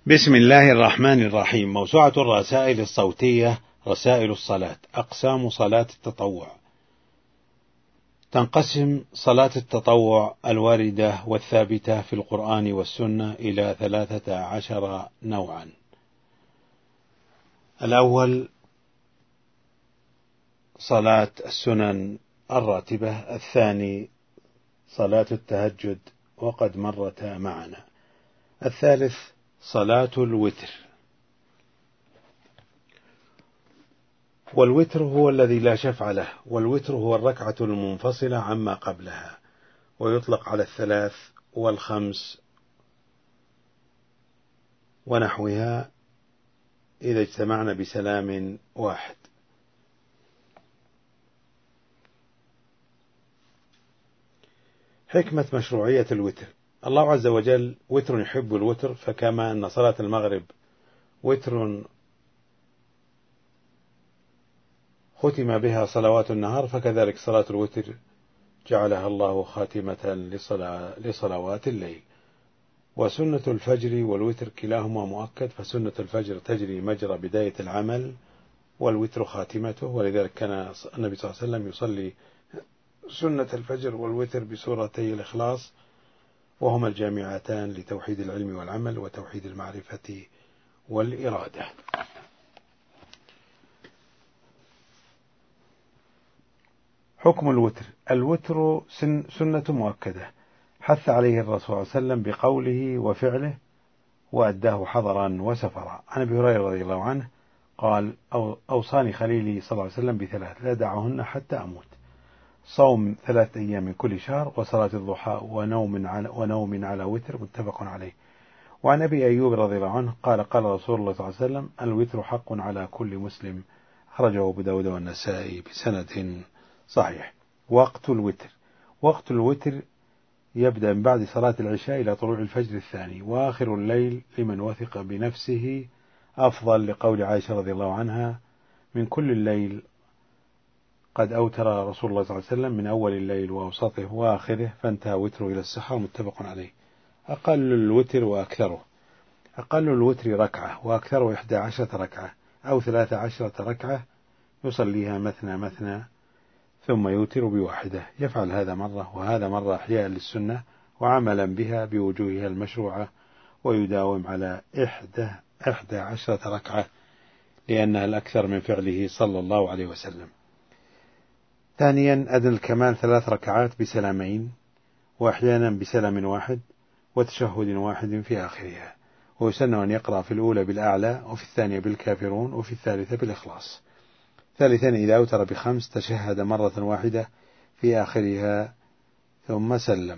بسم الله الرحمن الرحيم. موسوعة الرسائل الصوتية رسائل الصلاة. أقسام صلاة التطوع. تنقسم صلاة التطوع الواردة والثابتة في القرآن والسنة إلى 13 نوعا. الأول صلاة السنن الراتبة، الثاني صلاة التهجد وقد مرت معنا، الثالث صلاة الوتر، والوتر هو الذي لا شفع له، والوتر هو الركعة المنفصلة عما قبلها، ويطلق على الثلاث والخمس ونحوها إذا اجتمعنا بسلام واحد. حكمة مشروعية الوتر. الله عز وجل وتر يحب الوتر، فكما أن صلاة المغرب وتر ختم بها صلوات النهار، فكذلك صلاة الوتر جعلها الله خاتمة لصلوات الليل. وسنة الفجر والوتر كلاهما مؤكد، فسنة الفجر تجري مجرى بداية العمل، والوتر خاتمته، ولذلك كان النبي صلى الله عليه وسلم يصلي سنة الفجر والوتر بسورتي الإخلاص، وهما الجامعتان لتوحيد العلم والعمل وتوحيد المعرفة والإرادة. حكم الوتر. الوتر سنة مؤكدة حث عليه الرسول صلى الله عليه وسلم بقوله وفعله، وأداه حضرا وسفرا. عن أبي هريرة رضي الله عنه قال: أوصاني خليلي صلى الله عليه وسلم بثلاث لا دعهن حتى أموت: صوم 3 أيام من كل شهر، وصلاة الضحى، ونوم على وتر. متفق عليه. وعن أبي أيوب رضي الله عنه قال: قال رسول الله صلى الله عليه وسلم: الوتر حق على كل مسلم. أخرجه أبو داود والنسائي بسند صحيح. وقت الوتر. وقت الوتر يبدأ من بعد صلاة العشاء إلى طلوع الفجر الثاني، وآخر الليل لمن وثق بنفسه أفضل، لقول عائشة رضي الله عنها: من كل الليل قد أوتر رسول الله صلى الله عليه وسلم، من أول الليل وأوسطه وآخره، فانتهى وتره إلى السحر. متفق عليه. أقل الوتر وأكثره. أقل الوتر ركعة، وأكثره 11 ركعة أو 13 ركعة، يصليها مثنى مثنى ثم يوتر بواحدة. يفعل هذا مرة وهذا مرة إحياء للسنة وعملا بها بوجوهها المشروعة، ويداوم على 11 ركعة لأنها الأكثر من فعله صلى الله عليه وسلم. ثانيا أدنى الكمال 3 ركعات بسلامين، وأحيانا بسلام واحد وتشهد واحد في آخرها. ويسن أن يقرأ في الأولى بالأعلى، وفي الثانية بالكافرون، وفي الثالثة بالإخلاص. ثالثا إذا أوتر ب5 تشهد مرة واحدة في آخرها ثم سلم.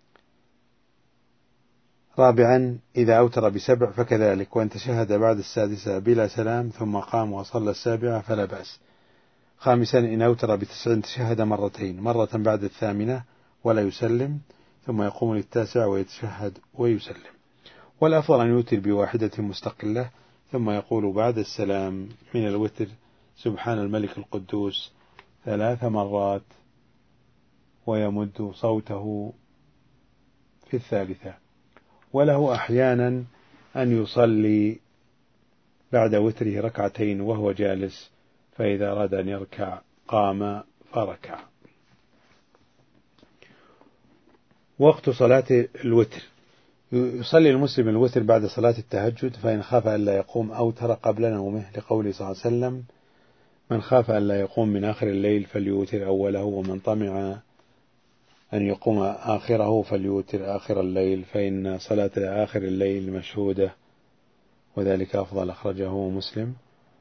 رابعا إذا أوتر ب7 فكذلك، وإن تشهد بعد السادسة بلا سلام ثم قام وصلى السابعة فلا بأس. خامسا إن أوتر ب9 تشهد مرتين، مرة بعد الثامنة ولا يسلم، ثم يقوم للتاسع ويتشهد ويسلم. والأفضل أن يوتر بواحدة مستقلة، ثم يقول بعد السلام من الوتر: سبحان الملك القدوس 3 مرات، ويمد صوته في الثالثة. وله أحيانا أن يصلي بعد وتره 2 ركعتين وهو جالس، فإذا أراد أن يركع قام فركع. وقت صلاة الوتر. يصلي المسلم الوتر بعد صلاة التهجد، فإن خاف أن لا يقوم أوتر قبل نومه، لقوله صلى الله عليه وسلم: من خاف أن لا يقوم من آخر الليل فليوتر أوله، ومن طمع أن يقوم آخره فليوتر آخر الليل، فإن صلاة آخر الليل مشهودة وذلك أفضل. أخرجه مسلم.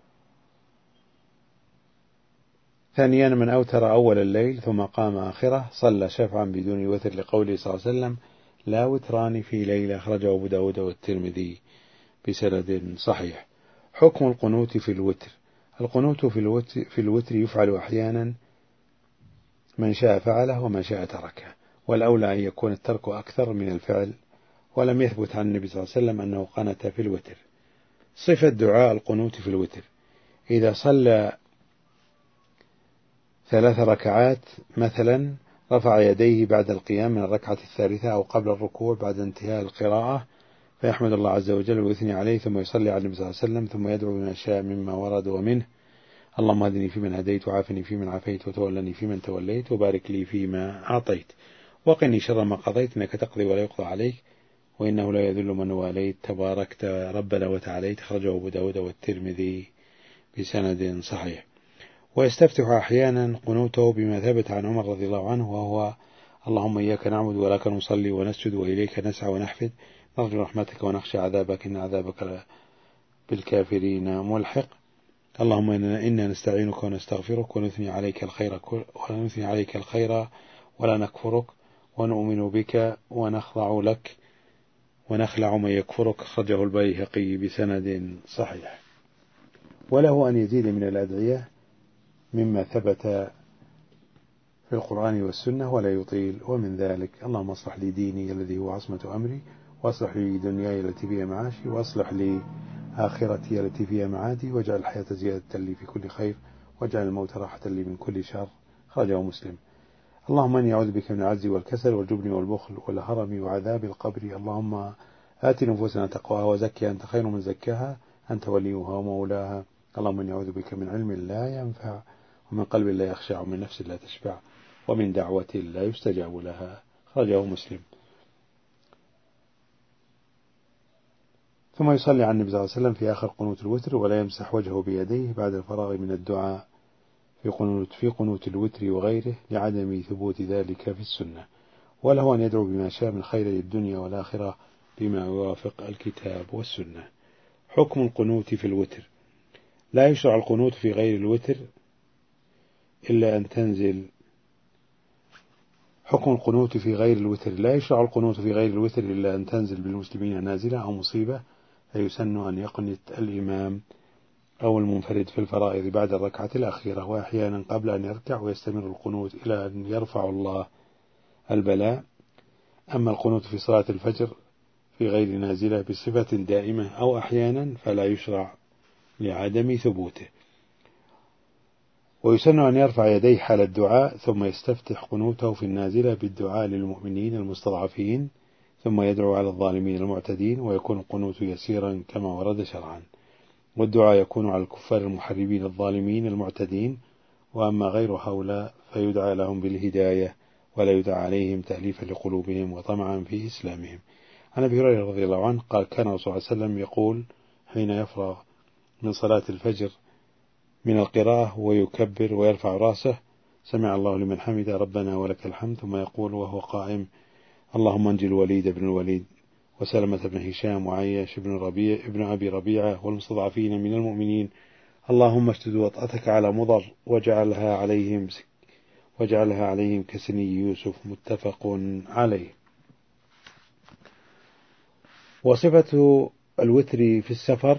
ثانيا من أوتر أول الليل ثم قام آخره صلى شفعا بدون وتر، لقوله صلى الله عليه وسلم: لا وتران في ليلة. أخرجه أبو داود والترمذي بسند صحيح. حكم القنوت في الوتر. القنوت في الوتر يفعل أحيانا، من شاء فعله ومن شاء تركه، والأولى أن يكون الترك أكثر من الفعل، ولم يثبت عن النبي صلى الله عليه وسلم أنه قنت في الوتر. صفة دعاء القنوت في الوتر: إذا صلى 3 ركعات مثلا، رفع يديه بعد القيام من الركعة الثالثة أو قبل الركوع بعد انتهاء القراءة، فيحمد الله عز وجل ويثني عليه، ثم يصلي على النبي صلى الله عليه وسلم، ثم يدعو بما شاء مما ورد ومنه: اللهم اهدني فيمن هديت، وعافني فيمن عافيت، وتولني فيمن توليت، وبارك لي فيما أعطيت، وقني شر ما قضيت، إنك تقضي ولا يقضى عليك، وإنه لا يذل من واليت، تباركت ربنا وتعاليت. أخرجه أبو داود والترمذي بسند صحيح. ويستفتح أحيانا قنوته بما ثبت عن عمر رضي الله عنه، وهو: اللهم إياك نعبد ولك نصلي ونسجد وإليك نسعى ونحفد، نرجو رحمتك ونخشى عذابك، إن عذابك بالكافرين ملحق. اللهم إنا نستعينك ونستغفرك ونثني عليك الخير ولا نكفرك، ونؤمن بك ونخضع لك ونخلع من يكفرك. أخرجه البيهقي بسند صحيح. وله أن يزيد من الأدعية مما ثبت في القرآن والسنة ولا يطيل، ومن ذلك: اللهم اصلح لي ديني الذي هو عصمة أمري، واصلح لي دنياي التي فيها معاشي، واصلح لي آخرتي التي فيها معادي، واجعل الحياة زيادة لي في كل خير، واجعل الموت راحة لي من كل شر. أخرجه مسلم. اللهم إني أعوذ بك من العجز والكسل والجبن والبخل والهرم وعذاب القبر. اللهم آت نفوسنا تقواها وزكها أنت خير من زكاها، أنت وليها ومولاها. اللهم إني أعوذ بك من علم لا ينفع، ومن قلب لا يخشع، ومن نفس لا تشبع، ومن دعوة لا يستجاب لها. أخرجه مسلم. ثم يصلي على النبي صلى الله عليه وسلم في آخر قنوت الوتر، ولا يمسح وجهه بيديه بعد الفراغ من الدعاء في قنوت الوتر وغيره، لعدم ثبوت ذلك في السنة. وله أن يدعو بما شاء من خير الدنيا والآخرة بما يوافق الكتاب والسنة. حكم القنوت في الوتر: لا يشرع القنوت في غير الوتر إلا أن تنزل. حكم القنوت في غير الوتر: لا يشرع القنوت في غير الوتر إلا أن تنزل بالمسلمين نازلة أو مصيبة، فيسن أن يقنت الإمام أو المنفرد في الفرائض بعد الركعة الأخيرة، وأحيانا قبل أن يركع، ويستمر القنوت إلى أن يرفع الله البلاء. أما القنوت في صلاة الفجر في غير نازلة بصفة دائمة أو أحيانا فلا يشرع لعدم ثبوته. ويسن أن يرفع يديه حال الدعاء، ثم يستفتح قنوته في النازلة بالدعاء للمؤمنين المستضعفين، ثم يدعو على الظالمين المعتدين، ويكون القنوت يسيرا كما ورد شرعا. والدعاء يكون على الكفار المحربين الظالمين المعتدين، وأما غير هؤلاء فيدعى لهم بالهداية، ولا يدعى عليهم تأليفا لقلوبهم وطمعا في إسلامهم. عن أبي هريرة رضي الله عنه قال: كان الرسول صلى الله عليه وسلم يقول حين يفرغ من صلاة الفجر من القراءة ويكبر ويرفع رأسه: سمع الله لمن حمد ربنا ولك الحمد. ثم يقول وهو قائم: اللهم انجي الوليد بن الوليد وسلمة بن هشام وعياش بن أبي ربيعة والمستضعفين من المؤمنين، اللهم اشدد وطأتك على مضر واجعلها عليهم كسني يوسف. متفق عليه. وصفة الوتر في السفر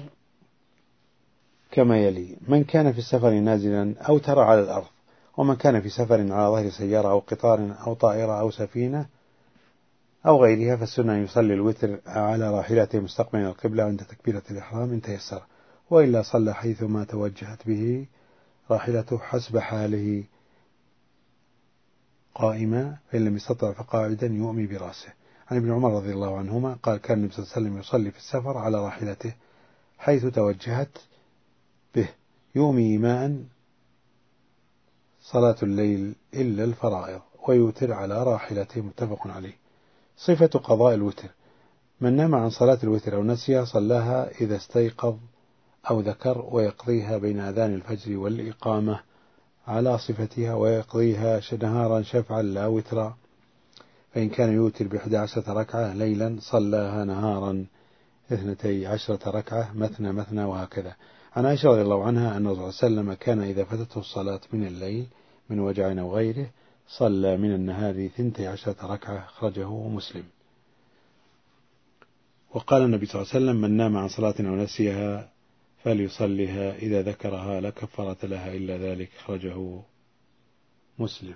كما يلي: من كان في السفر نازلا أوتر على الأرض، ومن كان في سفر على ظهر سيارة أو قطار أو طائرة أو سفينة أو غيرها، فالسنة أن يصلي الوتر على راحلته مستقبلا القبلة عند تكبيرة الإحرام إن تيسر، وإلا صلى حيثما توجهت به راحلته حسب حاله قائما، فإن لم يستطع فقاعدا يؤمي برأسه. عن ابن عمر رضي الله عنهما قال: كان النبي صلى الله عليه وسلم يصلي في السفر على راحلته حيث توجهت به، يؤمي إيماء صلاة الليل إلا الفرائض، ويوتر على راحلته. متفق عليه. صفة قضاء الوتر: من نام عن صلاة الوتر أو نسيها صلاها إذا استيقظ أو ذكر، ويقضيها بين أذان الفجر والإقامة على صفتها، ويقضيها نهارا شفعا لا وترا، فإن كان يوتر ب11 ركعة ليلا صلاها نهارا 12 ركعة مثنى مثنى، وهكذا. عن عائشة رضي الله عنها أن الرسول صلى الله عليه وسلم كان إذا فاتته الصلاة من الليل من وجع أو غيره صلى من النهار 12 ركعة. أخرجه مسلم. وقال النبي صلى الله عليه وسلم: من نام عن صلاة أو نسيها فليصلها إذا ذكرها لا كفارة لها إلا ذلك. أخرجه مسلم.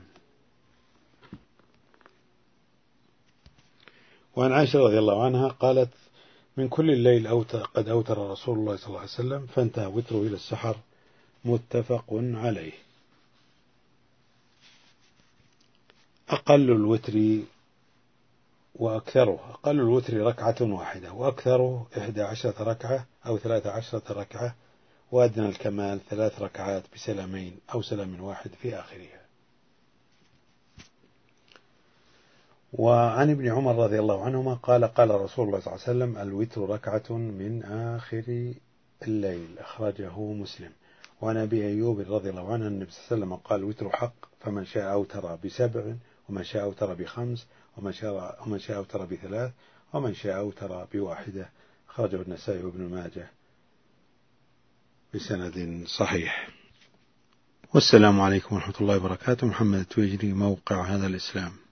وعن عائشة رضي الله عنها قالت: من كل الليل قد أوتر رسول الله صلى الله عليه وسلم فانتهى وتره إلى السحر. متفق عليه. أقل الوتر وأكثره أقل الوتر ركعة واحدة، وأكثره 11 ركعة أو 13 ركعة، وأدنى الكمال 3 ركعات بسلامين أو سلام واحد في آخرها. وعن ابن عمر رضي الله عنهما قال قال رسول الله صلى الله عليه وسلم: الوتر ركعة من آخر الليل، أخرجه مسلم. وعن أبي أيوب رضي الله عنه النبي صلى الله عليه وسلم قال: الوتر حق، فمن شاء أوتر ب7، ومن شاء أوتر ب5، ومن شاء أوتر ب3، ومن شاء أوتر ب1. أخرجه النسائي وابن ماجه بسند صحيح. والسلام عليكم ورحمة الله وبركاته. محمد التويجري، موقع هذا الإسلام.